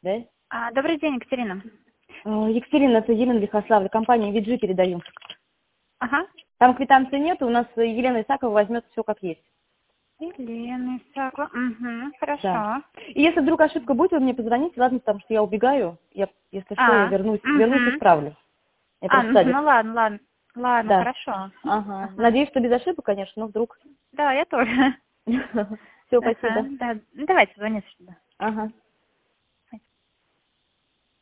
да? Добрый день, Екатерина. Екатерина, это Елена Лихославля, компания VG передаю. Ага. Там квитанции нет, у нас Елена Исакова возьмет все как есть. Елена Исакова. Угу, хорошо. Да. И если вдруг ошибка будет, вы мне позвоните, ладно, потому что я убегаю. Если что, я вернусь и исправлю. Я просто ну ладно, да. хорошо. Ага. Надеюсь, что без ошибок, конечно, но вдруг. Да, я тоже. Все, спасибо. Да. Давайте, звоните сюда. Ага.